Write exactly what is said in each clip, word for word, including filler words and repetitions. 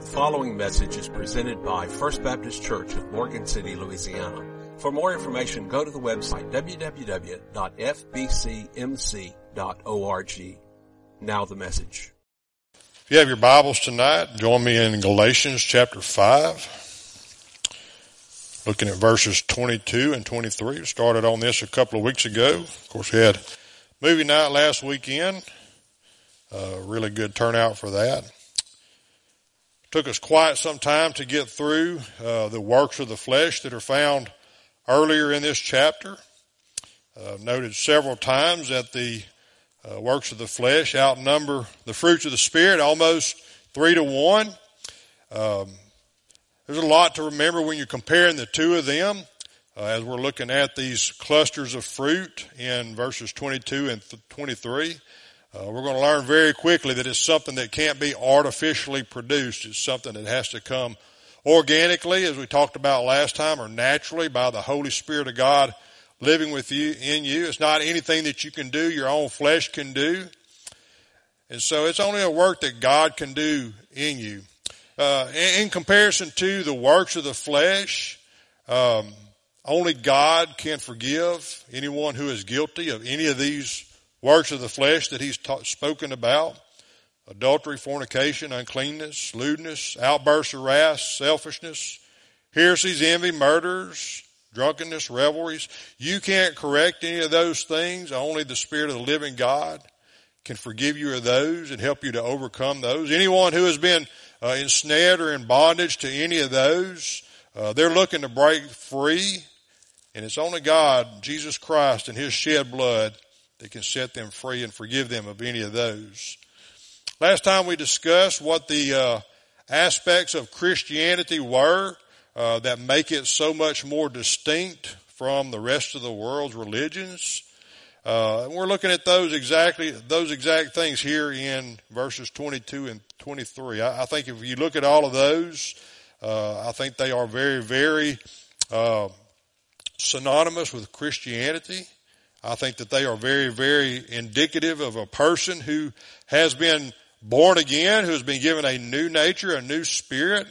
following message is presented by First Baptist Church of Morgan City, Louisiana. For more information, go to the website w w w dot f b c m c dot org. Now the message. If you have your Bibles tonight, join me in Galatians chapter five, looking at verses twenty-two and twenty-three. We started on this a couple of weeks ago. Of course, we had movie night last weekend. Uh, really good turnout for that. Took us quite some time to get through uh, the works of the flesh that are found earlier in this chapter. Uh, noted several times that the uh, works of the flesh outnumber the fruits of the Spirit almost three to one. Um, there's a lot to remember when you're comparing the two of them uh, as we're looking at these clusters of fruit in verses twenty-two and twenty-three. Uh, we're going to learn very quickly that it's something that can't be artificially produced. It's something that has to come organically, as we talked about last time, or naturally by the Holy Spirit of God living with you, in you. It's not anything that you can do, your own flesh can do. And so it's only a work that God can do in you. Uh, in, in comparison to the works of the flesh, um, only God can forgive anyone who is guilty of any of these works of the flesh that he's ta- spoken about: adultery, fornication, uncleanness, lewdness, outbursts of wrath, selfishness, heresies, envy, murders, drunkenness, revelries. You can't correct any of those things. Only the Spirit of the living God can forgive you of those and help you to overcome those. Anyone who has been uh, ensnared or in bondage to any of those, uh, they're looking to break free. And it's only God, Jesus Christ, and his shed blood that can set them free and forgive them of any of those. Last time we discussed what the uh, aspects of Christianity were uh, that make it so much more distinct from the rest of the world's religions. Uh, and we're looking at those exactly, those exact things here in verses twenty-two and twenty-three. I, I think if you look at all of those, uh, I think they are very, very uh, synonymous with Christianity. I think that they are very, very indicative of a person who has been born again, who has been given a new nature, a new spirit.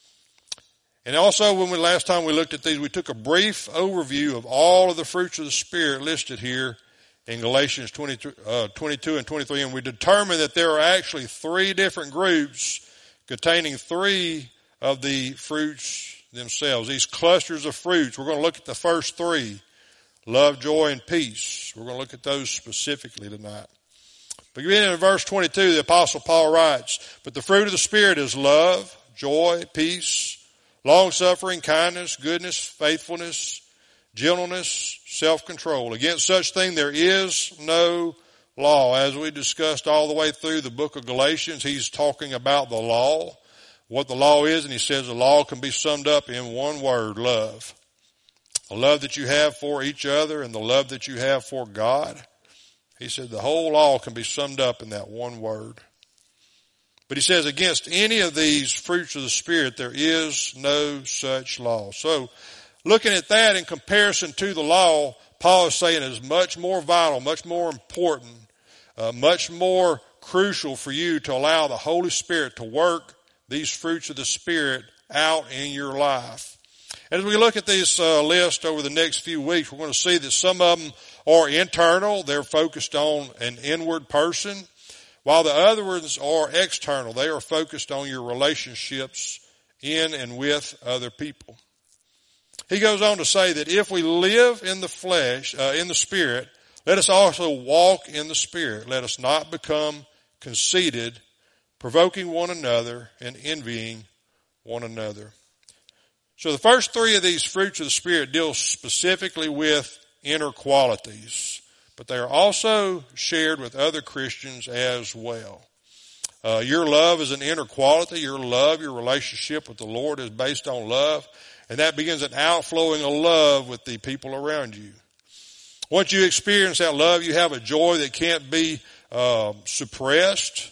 And also, when we last time we looked at these, we took a brief overview of all of the fruits of the Spirit listed here in Galatians twenty, uh, twenty-two and twenty-three, and we determined that there are actually three different groups containing three of the fruits themselves, these clusters of fruits. We're going to look at the first three: love, joy, and peace. We're going to look at those specifically tonight. Beginning in verse twenty-two, the Apostle Paul writes, "But the fruit of the Spirit is love, joy, peace, long-suffering, kindness, goodness, faithfulness, gentleness, self-control. Against such thing there is no law." As we discussed all the way through the book of Galatians, he's talking about the law, what the law is, and he says the law can be summed up in one word: love. The love that you have for each other and the love that you have for God. He said the whole law can be summed up in that one word. But he says against any of these fruits of the Spirit, there is no such law. So looking at that in comparison to the law, Paul is saying it is much more vital, much more important, uh, much more crucial for you to allow the Holy Spirit to work these fruits of the Spirit out in your life. As we look at this uh, list over the next few weeks, we're going to see that some of them are internal. They're focused on an inward person, while the other ones are external. They are focused on your relationships in and with other people. He goes on to say that if we live in the flesh, uh, in the Spirit, let us also walk in the Spirit. Let us not become conceited, provoking one another and envying one another. So the first three of these fruits of the Spirit deal specifically with inner qualities, but they are also shared with other Christians as well. Uh, your love is an inner quality. Your love, your relationship with the Lord is based on love, and that begins an outflowing of love with the people around you. Once you experience that love, you have a joy that can't be uh, suppressed.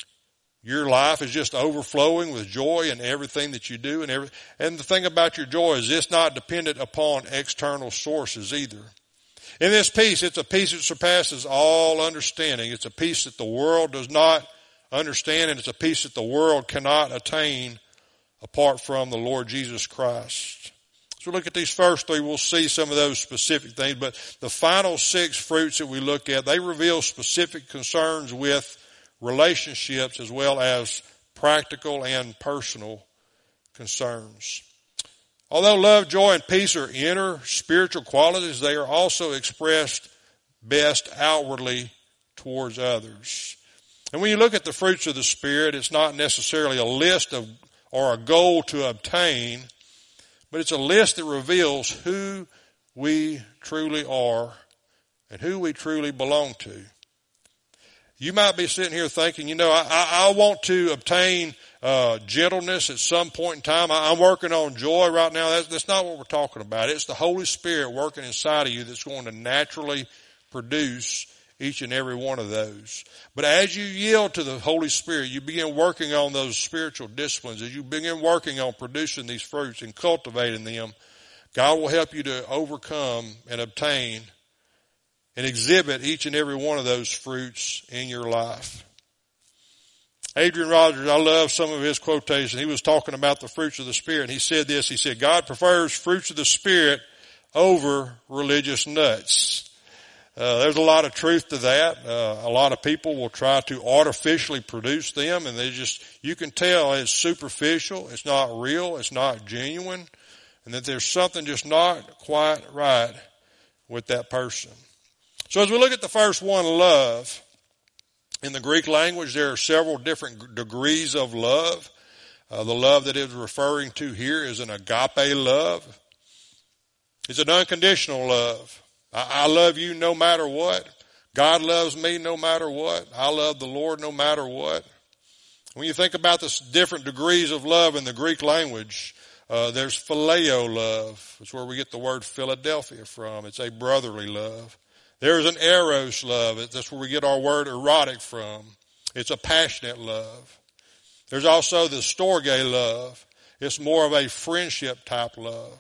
Your life is just overflowing with joy in everything that you do. And every, and the thing about your joy is it's not dependent upon external sources either. In this peace, it's a peace that surpasses all understanding. It's a peace that the world does not understand, and it's a peace that the world cannot attain apart from the Lord Jesus Christ. So look at these first three. We'll see some of those specific things. But the final six fruits that we look at, they reveal specific concerns with relationships as well as practical and personal concerns. Although love, joy, and peace are inner spiritual qualities, they are also expressed best outwardly towards others. And when you look at the fruits of the Spirit, it's not necessarily a list of or a goal to obtain, but it's a list that reveals who we truly are and who we truly belong to. You might be sitting here thinking, you know, I, I, I want to obtain uh, gentleness at some point in time. I, I'm working on joy right now. That's, that's not what we're talking about. It's the Holy Spirit working inside of you that's going to naturally produce each and every one of those. But as you yield to the Holy Spirit, you begin working on those spiritual disciplines. As you begin working on producing these fruits and cultivating them, God will help you to overcome and obtain and exhibit each and every one of those fruits in your life. Adrian Rogers, I love some of his quotations. He was talking about the fruits of the Spirit. And he said this, he said, God prefers fruits of the Spirit over religious nuts. Uh, there's a lot of truth to that. Uh, a lot of people will try to artificially produce them, and they just, you can tell it's superficial, it's not real, it's not genuine, and that there's something just not quite right with that person. So as we look at the first one, love, in the Greek language there are several different degrees of love. Uh, the love that it is referring to here is an agape love. It's an unconditional love. I, I love you no matter what. God loves me no matter what. I love the Lord no matter what. When you think about the different degrees of love in the Greek language, uh, there's phileo love. It's where we get the word Philadelphia from. It's a brotherly love. There's an eros love. That's where we get our word erotic from. It's a passionate love. There's also the storge love. It's more of a friendship type love.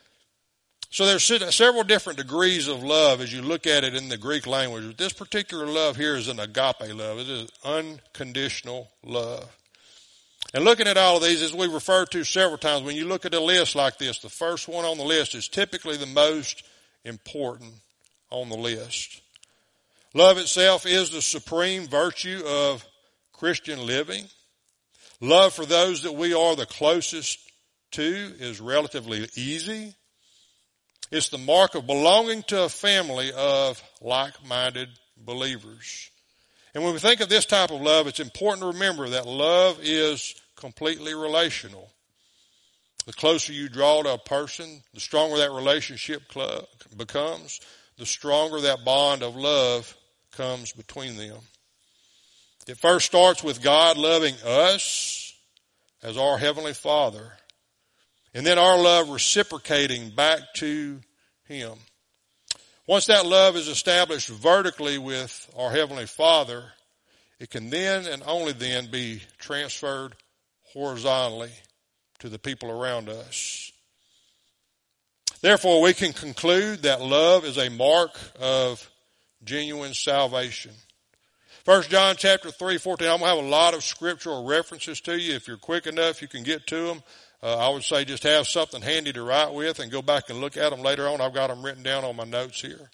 So there's several different degrees of love as you look at it in the Greek language. This particular love here is an agape love. It is unconditional love. And looking at all of these, as we referred to several times, when you look at a list like this, the first one on the list is typically the most important on the list. Love itself is the supreme virtue of Christian living. Love for those that we are the closest to is relatively easy. It's the mark of belonging to a family of like-minded believers. And when we think of this type of love, it's important to remember that love is completely relational. The closer you draw to a person, the stronger that relationship club becomes, the stronger that bond of love comes between them. It first starts with God loving us as our Heavenly Father, and then our love reciprocating back to Him. Once that love is established vertically with our Heavenly Father, it can then and only then be transferred horizontally to the people around us. Therefore, we can conclude that love is a mark of genuine salvation. First John chapter three, fourteen, I'm going to have a lot of scriptural references to you. If you're quick enough, you can get to them. Uh, I would say just have something handy to write with and go back and look at them later on. I've got them written down on my notes here.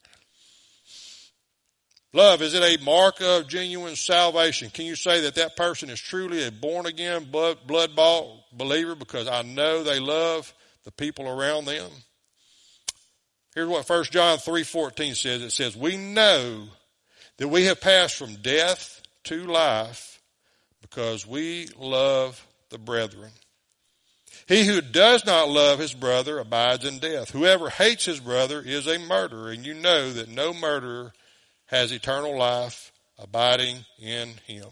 Love, is it a mark of genuine salvation? Can you say that that person is truly a born-again, blood, blood-bought believer because I know they love the people around them? Here's what First John three fourteen says. It says, we know that we have passed from death to life because we love the brethren. He who does not love his brother abides in death. Whoever hates his brother is a murderer, and you know that no murderer has eternal life abiding in him.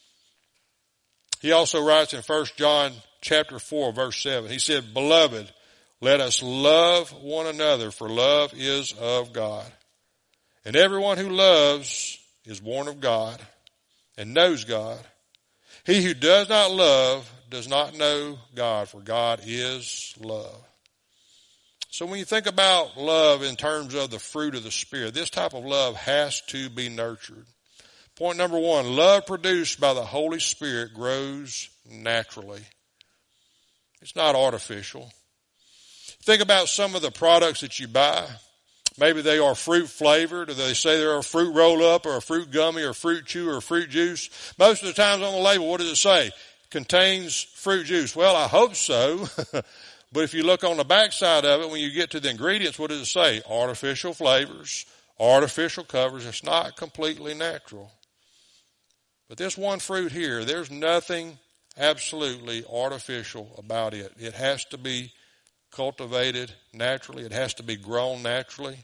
He also writes in First John chapter four, verse seven, he said, beloved, let us love one another, for love is of God. And everyone who loves is born of God and knows God. He who does not love does not know God, for God is love. So when you think about love in terms of the fruit of the Spirit, this type of love has to be nurtured. Point number one, love produced by the Holy Spirit grows naturally. It's not artificial. Think about some of the products that you buy. Maybe they are fruit flavored, or they say they're a fruit roll up or a fruit gummy or fruit chew or fruit juice. Most of the times on the label, what does it say? Contains fruit juice. Well, I hope so. But if you look on the back side of it, when you get to the ingredients, what does it say? Artificial flavors, artificial covers. It's not completely natural. But this one fruit here, there's nothing absolutely artificial about it. It has to be cultivated naturally. It has to be grown naturally.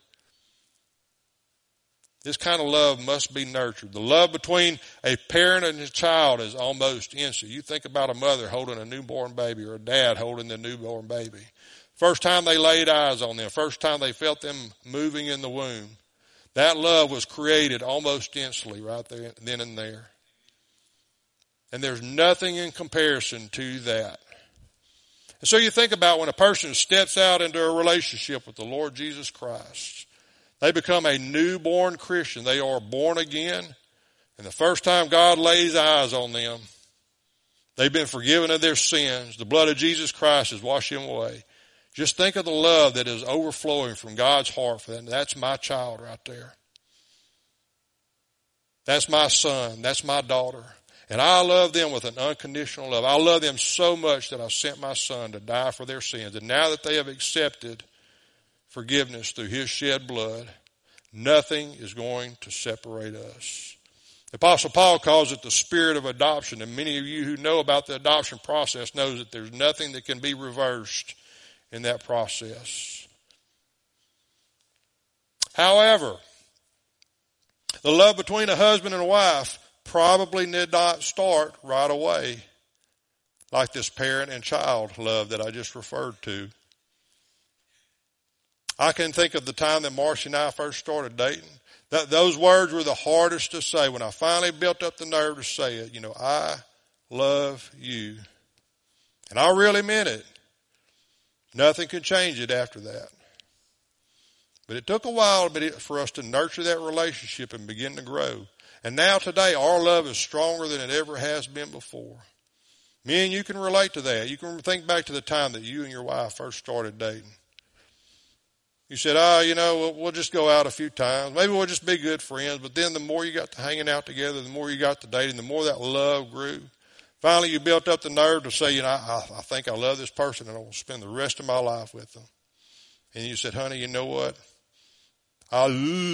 This kind of love must be nurtured. The love between a parent and a child is almost instant. You think about a mother holding a newborn baby or a dad holding the newborn baby. First time they laid eyes on them, first time they felt them moving in the womb, that love was created almost instantly right there, then and there. And there's nothing in comparison to that. And so you think about when a person steps out into a relationship with the Lord Jesus Christ, they become a newborn Christian. They are born again. And the first time God lays eyes on them, they've been forgiven of their sins. The blood of Jesus Christ has washed them away. Just think of the love that is overflowing from God's heart for them. That's my child right there. That's my son. That's my daughter. And I love them with an unconditional love. I love them so much that I sent my son to die for their sins. And now that they have accepted forgiveness through his shed blood, nothing is going to separate us. The Apostle Paul calls it the spirit of adoption. And many of you who know about the adoption process knows that there's nothing that can be reversed in that process. However, the love between a husband and a wife probably did not start right away like this parent and child love that I just referred to. I can think of the time that Marcy and I first started dating. That, those words were the hardest to say. When I finally built up the nerve to say it, you know, I love you. And I really meant it. Nothing could change it after that. But it took a while for us to nurture that relationship and begin to grow. And now today, our love is stronger than it ever has been before. Me and you can relate to that. You can think back to the time that you and your wife first started dating. You said, oh, you know, we'll, we'll just go out a few times. Maybe we'll just be good friends. But then the more you got to hanging out together, the more you got to dating, the more that love grew. Finally, you built up the nerve to say, you know, I, I think I love this person and I will spend the rest of my life with them. And you said, honey, you know what? I,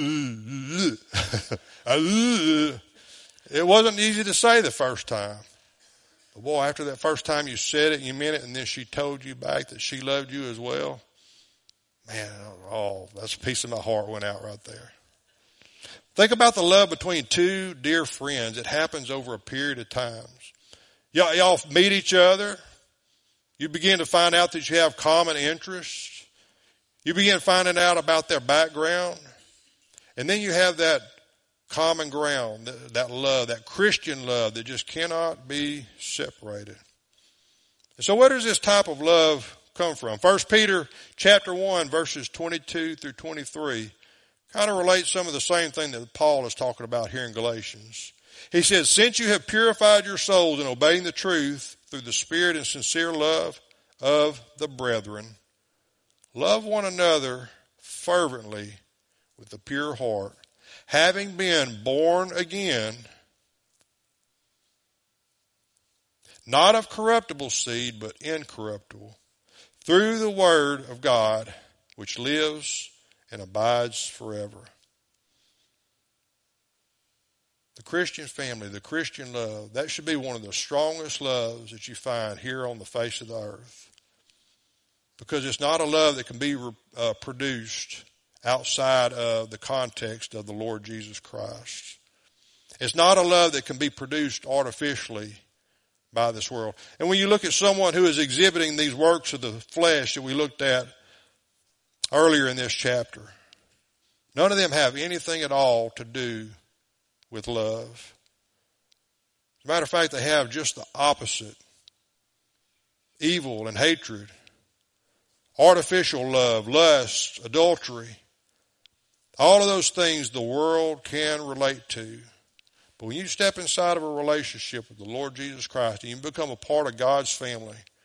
I, it wasn't easy to say the first time. But boy, after that first time you said it and you meant it, and then she told you back that she loved you as well, man, oh, that's a piece of my heart went out right there. Think about the love between two dear friends. It happens over a period of times. Y'all, y'all meet each other. You begin to find out that you have common interests. You begin finding out about their background. And then you have that common ground, that, that love, that Christian love that just cannot be separated. And so where does this type of love come from? First Peter chapter one, verses twenty-two through twenty-three kind of relates some of the same thing that Paul is talking about here in Galatians. He says, since you have purified your souls in obeying the truth through the spirit and sincere love of the brethren, love one another fervently with a pure heart, having been born again, not of corruptible seed, but incorruptible, through the word of God, which lives and abides forever. The Christian family, the Christian love, that should be one of the strongest loves that you find here on the face of the earth. Because it's not a love that can be uh, produced outside of the context of the Lord Jesus Christ. It's not a love that can be produced artificially by this world. And when you look at someone who is exhibiting these works of the flesh that we looked at earlier in this chapter, none of them have anything at all to do with love. As a matter of fact, they have just the opposite. Evil and hatred, artificial love, lust, adultery, all of those things the world can relate to. But when you step inside of a relationship with the Lord Jesus Christ and you become a part of God's family,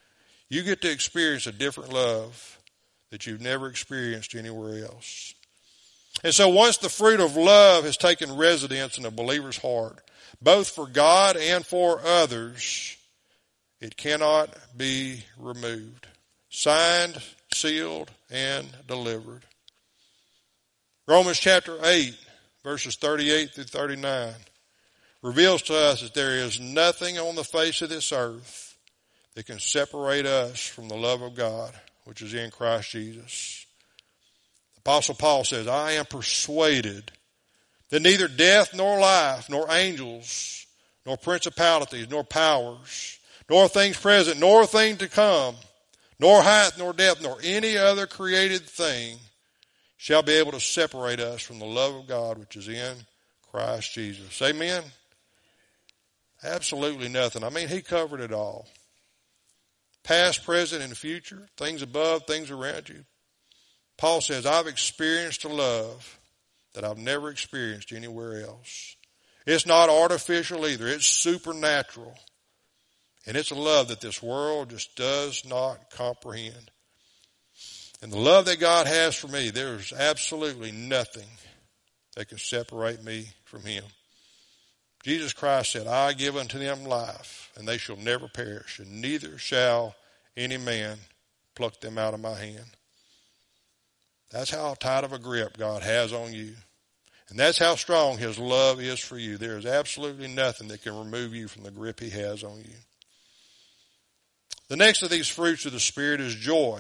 You get to experience a different love that you've never experienced anywhere else. And so once the fruit of love has taken residence in a believer's heart, both for God and for others, it cannot be removed. Signed, sealed, and delivered. Romans chapter eight, verses thirty-eight through thirty-nine, reveals to us that there is nothing on the face of this earth that can separate us from the love of God, which is in Christ Jesus. The Apostle Paul says, I am persuaded that neither death nor life, nor angels, nor principalities, nor powers, nor things present, nor things to come, nor height, nor depth, nor any other created thing shall be able to separate us from the love of God which is in Christ Jesus. Amen? Absolutely nothing. I mean, he covered it all. Past, present, and future, things above, things around you. Paul says, I've experienced a love that I've never experienced anywhere else. It's not artificial either. It's supernatural. And it's a love that this world just does not comprehend. And the love that God has for me, there's absolutely nothing that can separate me from him. Jesus Christ said, I give unto them life, and they shall never perish, and neither shall any man pluck them out of my hand. That's how tight of a grip God has on you. And that's how strong his love is for you. There is absolutely nothing that can remove you from the grip he has on you. The next of these fruits of the Spirit is joy.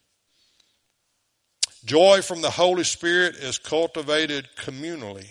Joy from the Holy Spirit is cultivated communally.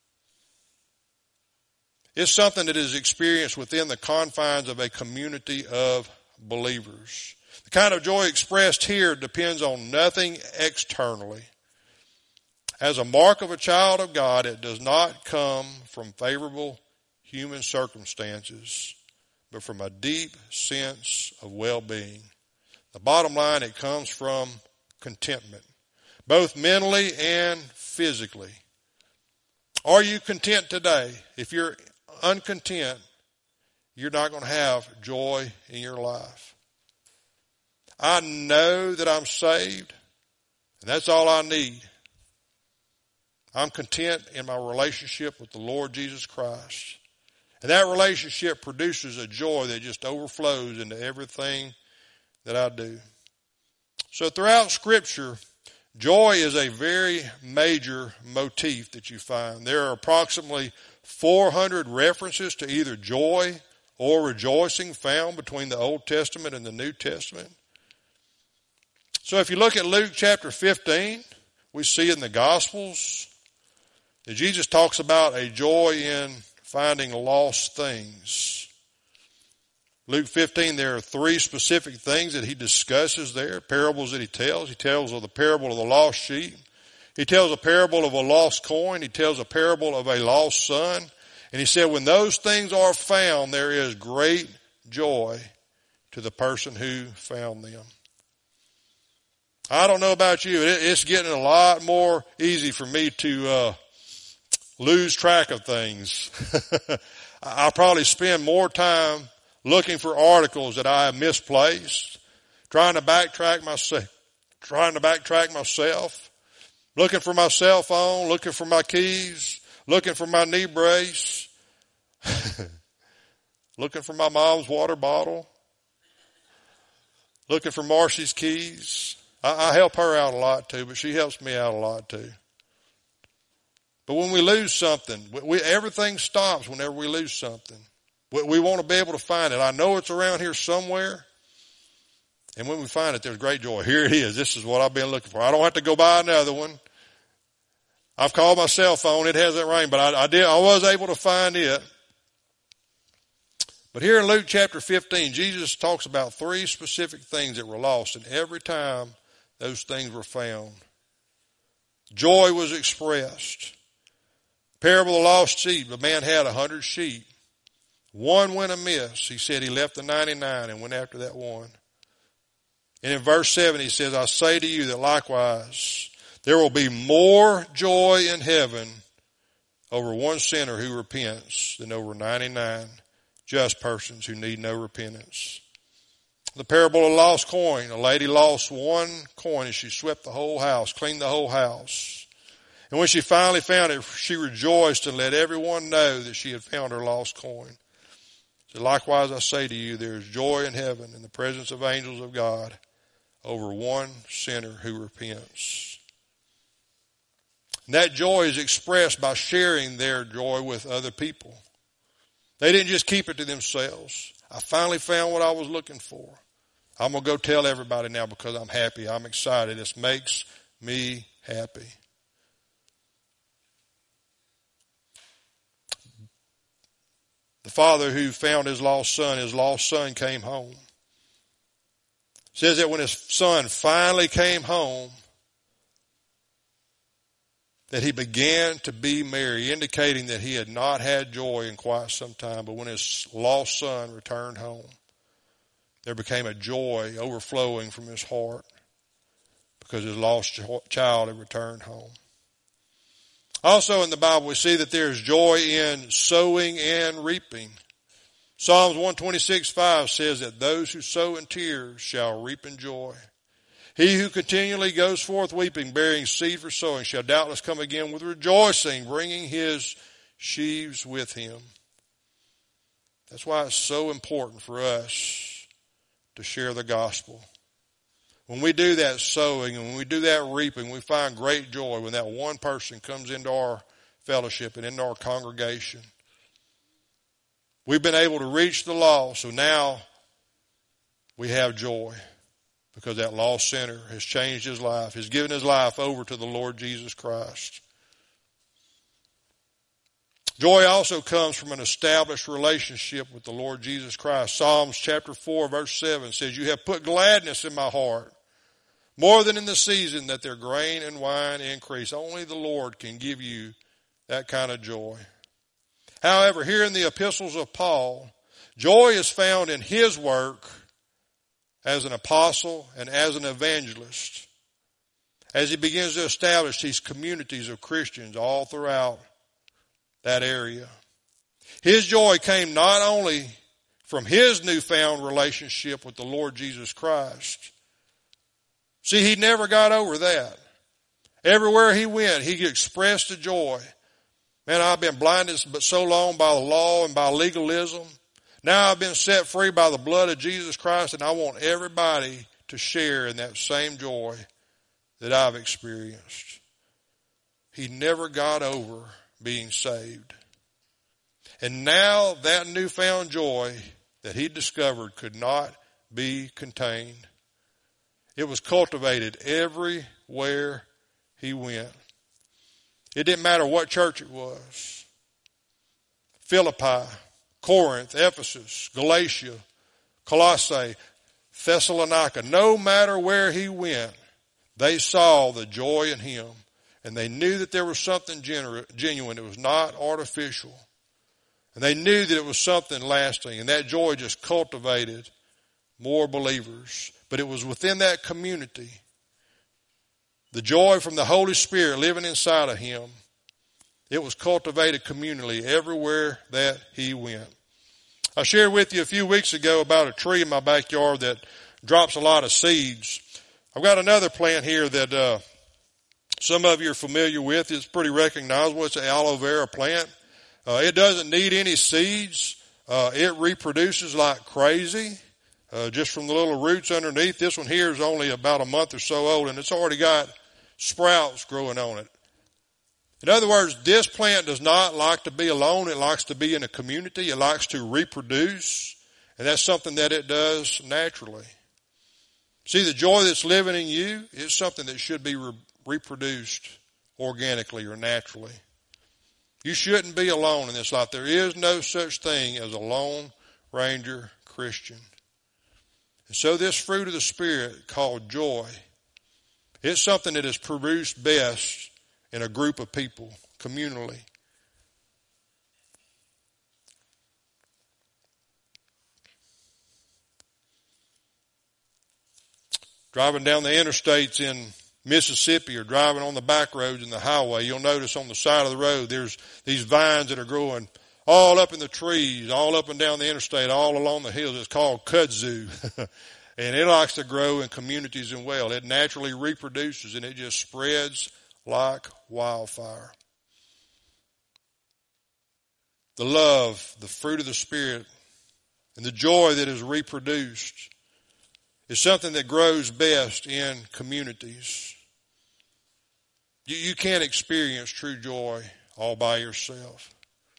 It's something that is experienced within the confines of a community of believers. The kind of joy expressed here depends on nothing externally. As a mark of a child of God, it does not come from favorable human circumstances, but from a deep sense of well-being. The bottom line, it comes from contentment, both mentally and physically. Are you content today? If you're uncontent, you're not going to have joy in your life. I know that I'm saved, and that's all I need. I'm content in my relationship with the Lord Jesus Christ. And that relationship produces a joy that just overflows into everything that I do. So throughout Scripture, joy is a very major motif that you find. There are approximately four hundred references to either joy or rejoicing found between the Old Testament and the New Testament. So if you look at Luke chapter fifteen, we see in the Gospels that Jesus talks about a joy in finding lost things. Luke fifteen, there are three specific things that he discusses there, parables that he tells. He tells of the parable of the lost sheep. He tells a parable of a lost coin. He tells a parable of a lost son. And he said, when those things are found, there is great joy to the person who found them. I don't know about you. It's getting a lot more easy for me to uh, lose track of things. I probably spend more time looking for articles that I have misplaced, trying to backtrack myself, trying to backtrack myself, looking for my cell phone, looking for my keys, looking for my knee brace, looking for my mom's water bottle, looking for Marcy's keys. I, I help her out a lot too, but she helps me out a lot too. But when we lose something, we, we, everything stops whenever we lose something. We, we want to be able to find it. I know it's around here somewhere. And when we find it, there's great joy. Here it is. This is what I've been looking for. I don't have to go buy another one. I've called my cell phone. It hasn't rang, but I, I did. I was able to find it. But here in Luke chapter fifteen, Jesus talks about three specific things that were lost, and every time those things were found, joy was expressed. Parable of the lost sheep. A man had a hundred sheep. One went amiss. He said he left the ninety-nine and went after that one. And in verse seven he says, I say to you that likewise there will be more joy in heaven over one sinner who repents than over ninety-nine just persons who need no repentance. The parable of lost coin. A lady lost one coin and she swept the whole house, cleaned the whole house. And when she finally found it, she rejoiced and let everyone know that she had found her lost coin. So likewise I say to you, there is joy in heaven in the presence of angels of God over one sinner who repents. And that joy is expressed by sharing their joy with other people. They didn't just keep it to themselves. I finally found what I was looking for. I'm going to go tell everybody now because I'm happy. I'm excited. This makes me happy. The father who found his lost son, his lost son came home. It says that when his son finally came home, that he began to be merry, indicating that he had not had joy in quite some time. But when his lost son returned home, there became a joy overflowing from his heart because his lost child had returned home. Also in the Bible we see that there is joy in sowing and reaping. Psalms one twenty-six five says that those who sow in tears shall reap in joy. He who continually goes forth weeping, bearing seed for sowing, shall doubtless come again with rejoicing, bringing his sheaves with him. That's why it's so important for us to share the gospel. When we do that sowing and when we do that reaping, we find great joy when that one person comes into our fellowship and into our congregation. We've been able to reach the lost, so now we have joy because that lost sinner has changed his life, has given his life over to the Lord Jesus Christ. Joy also comes from an established relationship with the Lord Jesus Christ. Psalms chapter four verse seven says, you have put gladness in my heart, more than in the season that their grain and wine increase. Only the Lord can give you that kind of joy. However, here in the epistles of Paul, joy is found in his work as an apostle and as an evangelist, as he begins to establish these communities of Christians all throughout that area. His joy came not only from his newfound relationship with the Lord Jesus Christ. See, he never got over that. Everywhere he went, he expressed a joy. Man, I've been blinded but so long by the law and by legalism. Now I've been set free by the blood of Jesus Christ, and I want everybody to share in that same joy that I've experienced. He never got over being saved. And now that newfound joy that he discovered could not be contained. It was cultivated everywhere he went. It didn't matter what church it was. Philippi, Corinth, Ephesus, Galatia, Colossae, Thessalonica. No matter where he went, they saw the joy in him. And they knew that there was something genuine. It was not artificial. And they knew that it was something lasting. And that joy just cultivated more believers. But it was within that community, the joy from the Holy Spirit living inside of him, it was cultivated communally everywhere that he went. I shared with you a few weeks ago about a tree in my backyard that drops a lot of seeds. I've got another plant here that uh, some of you are familiar with. It's pretty recognizable. It's an aloe vera plant. Uh, it doesn't need any seeds. Uh, it reproduces like crazy. Uh, just from the little roots underneath. This one here is only about a month or so old, and it's already got sprouts growing on it. In other words, this plant does not like to be alone. It likes to be in a community. It likes to reproduce, and that's something that it does naturally. See, the joy that's living in you is something that should be re- reproduced organically or naturally. You shouldn't be alone in this life. There is no such thing as a lone ranger Christian. And so this fruit of the Spirit called joy, it's something that is produced best in a group of people, communally. Driving down the interstates in Mississippi or driving on the back roads in the highway, you'll notice on the side of the road there's these vines that are growing all up in the trees, all up and down the interstate, all along the hills. It's called kudzu. And it likes to grow in communities and well. It naturally reproduces and it just spreads like wildfire. The love, the fruit of the Spirit, and the joy that is reproduced is something that grows best in communities. You, you can't experience true joy all by yourself.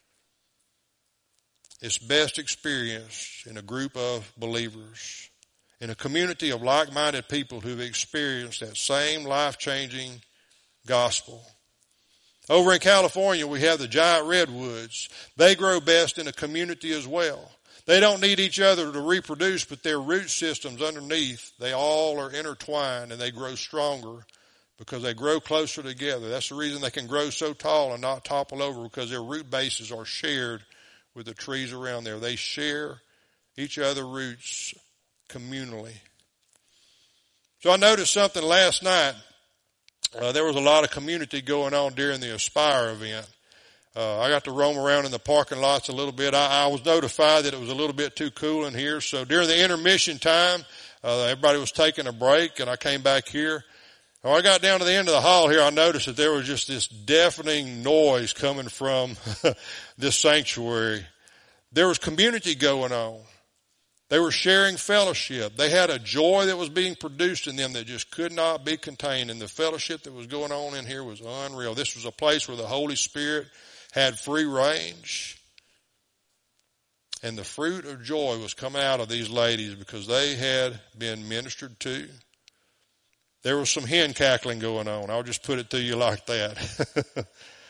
It's best experienced in a group of believers, in a community of like-minded people who've experienced that same life-changing gospel. Over in California, we have the giant redwoods. They grow best in a community as well. They don't need each other to reproduce, but their root systems underneath, they all are intertwined and they grow stronger because they grow closer together. That's the reason they can grow so tall and not topple over, because their root bases are shared with the trees around there. They share each other's roots communally. So I noticed something last night. Uh, there was a lot of community going on during the Aspire event. Uh, I got to roam around in the parking lots a little bit. I, I was notified that it was a little bit too cool in here. So during the intermission time, uh, everybody was taking a break, and I came back here. When I got down to the end of the hall here, I noticed that there was just this deafening noise coming from this sanctuary. There was community going on. They were sharing fellowship. They had a joy that was being produced in them that just could not be contained. And the fellowship that was going on in here was unreal. This was a place where the Holy Spirit had free range. And the fruit of joy was coming out of these ladies because they had been ministered to. There was some hen cackling going on. I'll just put it to you like that.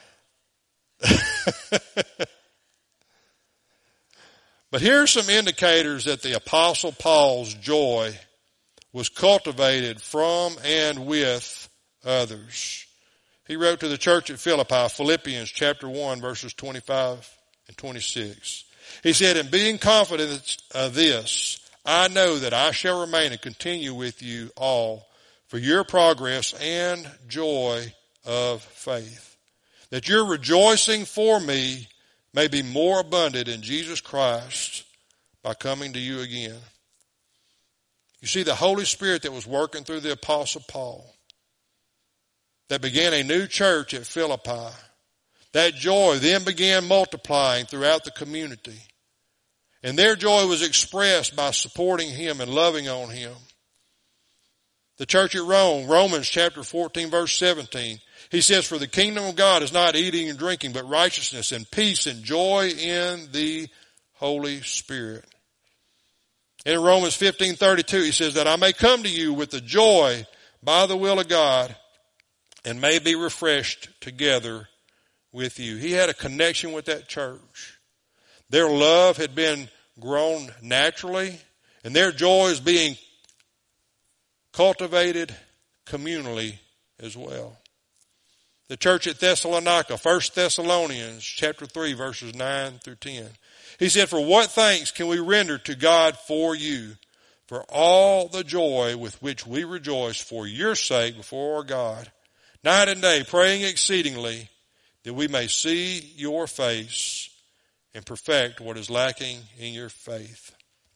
But here are some indicators that the Apostle Paul's joy was cultivated from and with others. He wrote to the church at Philippi, Philippians chapter one, verses twenty-five and twenty-six. He said, "And being confident of this, I know that I shall remain and continue with you all for your progress and joy of faith, that your rejoicing for me may be more abundant in Jesus Christ by coming to you again." You see, the Holy Spirit that was working through the Apostle Paul, that began a new church at Philippi, that joy then began multiplying throughout the community. And their joy was expressed by supporting him and loving on him. The church at Rome, Romans chapter fourteen, verse seventeen, he says, "For the kingdom of God is not eating and drinking, but righteousness and peace and joy in the Holy Spirit." In Romans fifteen thirty-two, he says, "That I may come to you with the joy by the will of God and may be refreshed together with you." He had a connection with that church. Their love had been grown naturally, and their joy is being cultivated communally as well. The church at Thessalonica, First Thessalonians chapter three, verses nine through ten. He said, "For what thanks can we render to God for you, for all the joy with which we rejoice for your sake before our God, night and day, praying exceedingly that we may see your face and perfect what is lacking in your faith."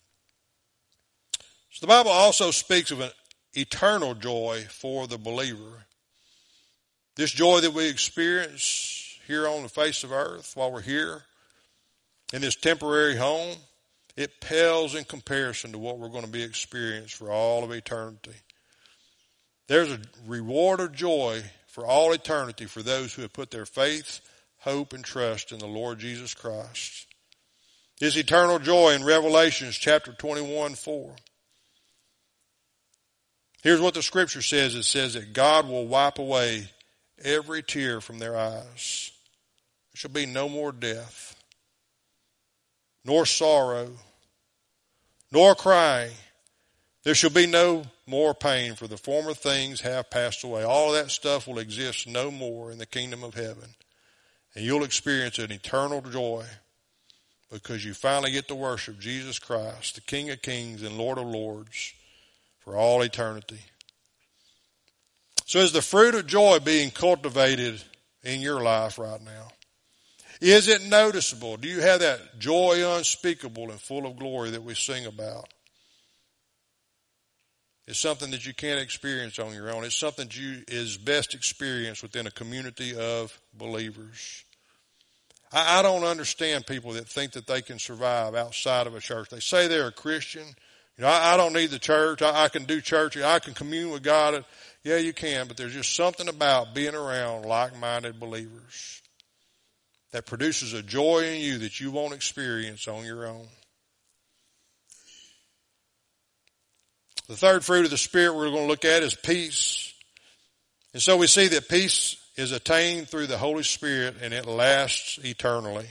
So the Bible also speaks of an eternal joy for the believer. This joy that we experience here on the face of earth while we're here in this temporary home, it pales in comparison to what we're going to be experiencing for all of eternity. There's a reward of joy for all eternity for those who have put their faith, hope, and trust in the Lord Jesus Christ. This eternal joy in Revelation chapter twenty-one, four. Here's what the scripture says. It says that God will wipe away every tear from their eyes. There shall be no more death, nor sorrow, nor crying. There shall be no more pain, for the former things have passed away. All of that stuff will exist no more in the kingdom of heaven. And you'll experience an eternal joy because you finally get to worship Jesus Christ, the King of Kings and Lord of Lords, for all eternity. So is the fruit of joy being cultivated in your life right now? Is it noticeable? Do you have that joy unspeakable and full of glory that we sing about? is something that you can't experience on your own. It's something that you is best experienced within a community of believers. I, I don't understand people that think that they can survive outside of a church. They say they're a Christian. You know, I, I don't need the church. I, I can do church. I can commune with God. Yeah, you can, but there's just something about being around like-minded believers that produces a joy in you that you won't experience on your own. The third fruit of the Spirit we're going to look at is peace. And so we see that peace is attained through the Holy Spirit and it lasts eternally.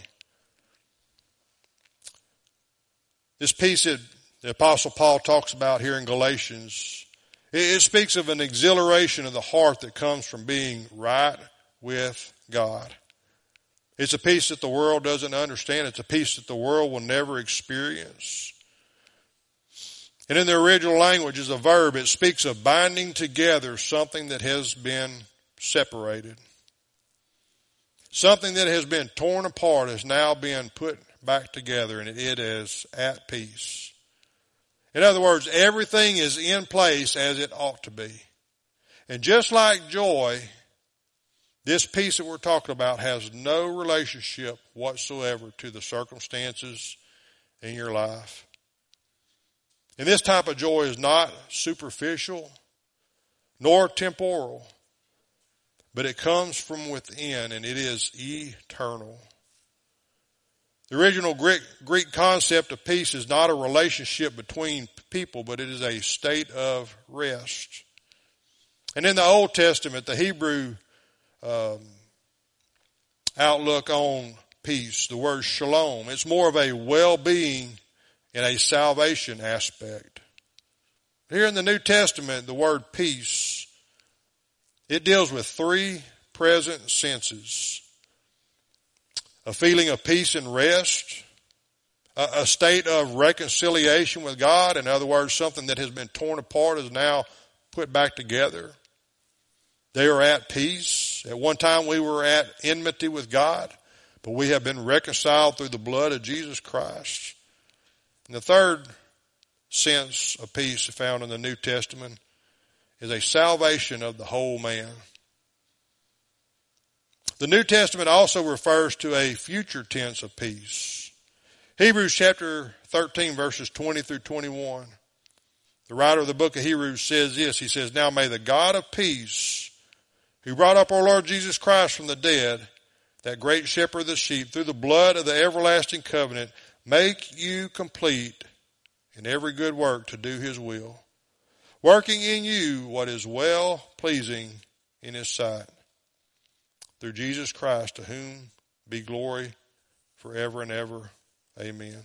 This peace that the Apostle Paul talks about here in Galatians, it speaks of an exhilaration of the heart that comes from being right with God. It's a peace that the world doesn't understand. It's a peace that the world will never experience. And in the original language is a verb. It speaks of binding together something that has been separated. Something that has been torn apart has now been put back together, and it is at peace. In other words, everything is in place as it ought to be. And just like joy, this peace that we're talking about has no relationship whatsoever to the circumstances in your life. And this type of joy is not superficial nor temporal, but it comes from within and it is eternal. The original Greek, Greek concept of peace is not a relationship between people, but it is a state of rest. And in the Old Testament, the Hebrew um, outlook on peace, the word shalom, it's more of a well-being and a salvation aspect. Here in the New Testament, the word peace, it deals with three present senses. A feeling of peace and rest, a, a state of reconciliation with God, in other words, something that has been torn apart is now put back together. They are at peace. At one time we were at enmity with God, but we have been reconciled through the blood of Jesus Christ. And the third sense of peace found in the New Testament is a salvation of the whole man. The New Testament also refers to a future tense of peace. Hebrews chapter thirteen verses twenty through twenty-one. The writer of the book of Hebrews says this. He says, "Now may the God of peace, who brought up our Lord Jesus Christ from the dead, that great shepherd of the sheep, through the blood of the everlasting covenant, make you complete in every good work to do his will, working in you what is well pleasing in his sight. Through Jesus Christ, to whom be glory forever and ever. Amen."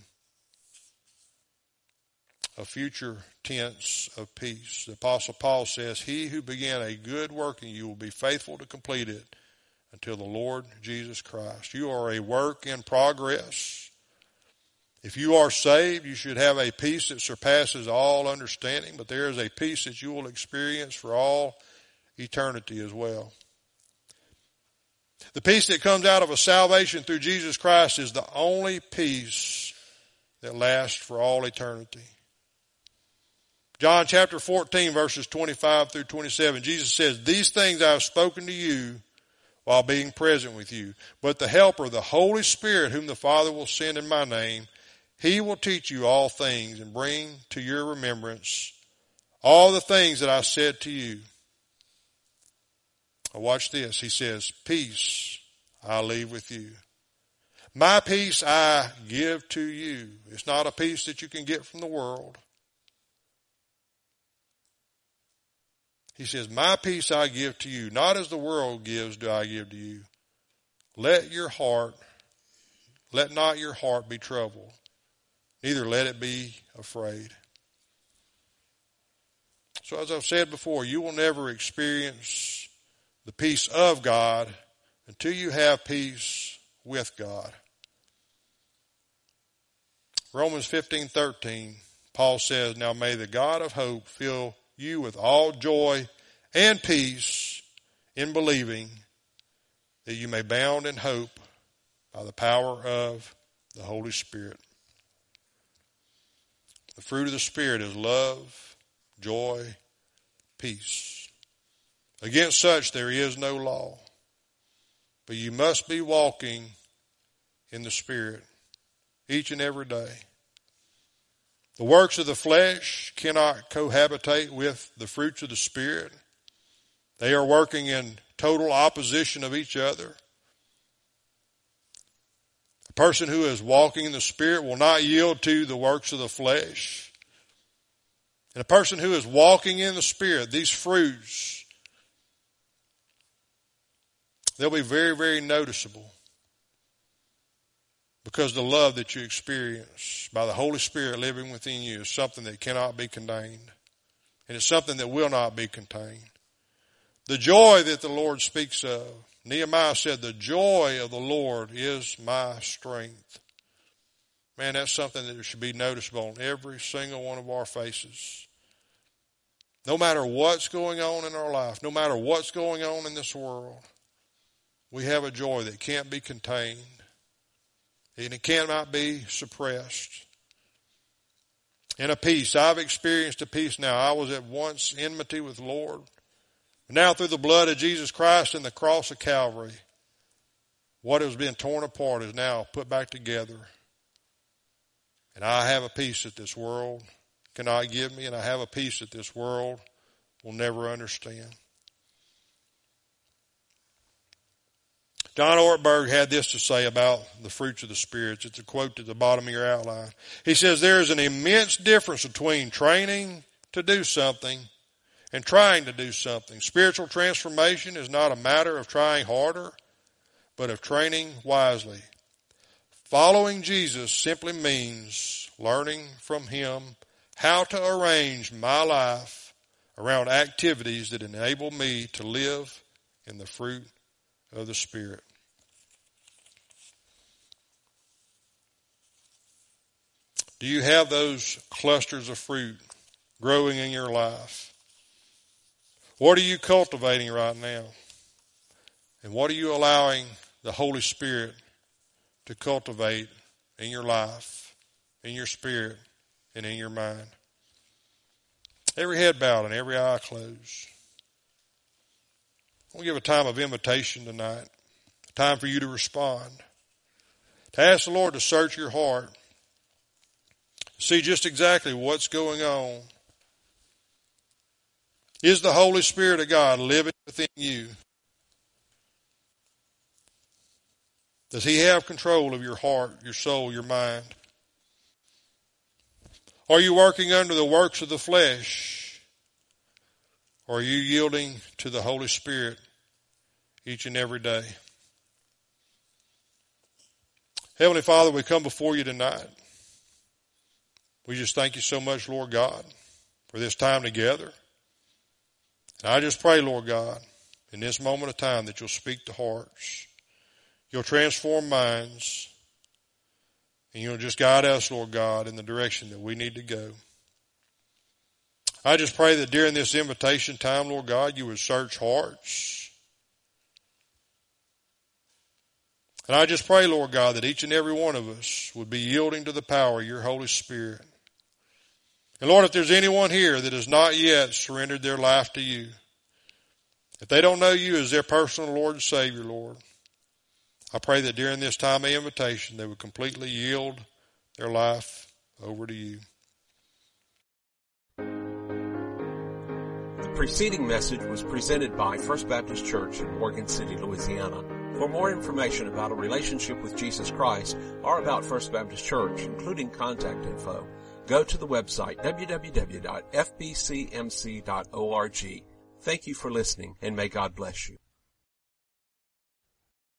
A future tense of peace. The Apostle Paul says, "He who began a good work in you will be faithful to complete it until the Lord Jesus Christ." You are a work in progress. If you are saved, you should have a peace that surpasses all understanding, but there is a peace that you will experience for all eternity as well. The peace that comes out of a salvation through Jesus Christ is the only peace that lasts for all eternity. John chapter fourteen verses twenty-five through twenty-seven, Jesus says, "These things I have spoken to you while being present with you. But the Helper, the Holy Spirit, whom the Father will send in my name, he will teach you all things and bring to your remembrance all the things that I said to you." Now watch this. He says, "Peace I leave with you. My peace I give to you." It's not a peace that you can get from the world. He says, "My peace I give to you. Not as the world gives do I give to you. Let your heart, let not your heart be troubled. Neither let it be afraid." So as I've said before, you will never experience the peace of God until you have peace with God. Romans fifteen thirteen, Paul says, "Now may the God of hope fill you with all joy and peace in believing, that you may abound in hope by the power of the Holy Spirit." The fruit of the Spirit is love, joy, peace. Against such there is no law. But you must be walking in the Spirit each and every day. The works of the flesh cannot cohabitate with the fruits of the Spirit. They are working in total opposition of each other. A person who is walking in the Spirit will not yield to the works of the flesh. And a person who is walking in the Spirit, these fruits, they'll be very, very noticeable. Because the love that you experience by the Holy Spirit living within you is something that cannot be contained. And it's something that will not be contained. The joy that the Lord speaks of, Nehemiah said, the joy of the Lord is my strength. Man, that's something that should be noticeable on every single one of our faces. No matter what's going on in our life, no matter what's going on in this world, we have a joy that can't be contained. And it cannot be suppressed. And a peace. I've experienced a peace now. I was at once enmity with the Lord. Now through the blood of Jesus Christ and the cross of Calvary, what has been torn apart is now put back together. And I have a peace that this world cannot give me, and I have a peace that this world will never understand. John Ortberg had this to say about the fruits of the spirits. It's a quote at the bottom of your outline. He says, there is an immense difference between training to do something and trying to do something. Spiritual transformation is not a matter of trying harder, but of training wisely. Following Jesus simply means learning from Him how to arrange my life around activities that enable me to live in the fruit of the Spirit. Do you have those clusters of fruit growing in your life? What are you cultivating right now? And what are you allowing the Holy Spirit to cultivate in your life, in your spirit, and in your mind? Every head bowed and every eye closed. We'll give a time of invitation tonight, a time for you to respond, to ask the Lord to search your heart, see just exactly what's going on. Is the Holy Spirit of God living within you? Does He have control of your heart, your soul, your mind? Are you working under the works of the flesh? Or are you yielding to the Holy Spirit each and every day? Heavenly Father, we come before you tonight. We just thank you so much, Lord God, for this time together. And I just pray, Lord God, in this moment of time that you'll speak to hearts. You'll transform minds. And you'll just guide us, Lord God, in the direction that we need to go. I just pray that during this invitation time, Lord God, you would search hearts. And I just pray, Lord God, that each and every one of us would be yielding to the power of your Holy Spirit. And Lord, if there's anyone here that has not yet surrendered their life to you, if they don't know you as their personal Lord and Savior, Lord, I pray that during this time of invitation, they would completely yield their life over to you. The preceding message was presented by First Baptist Church in Morgan City, Louisiana. For more information about a relationship with Jesus Christ or about First Baptist Church, including contact info, go to the website w w w dot f b c m c dot org. Thank you for listening, and may God bless you.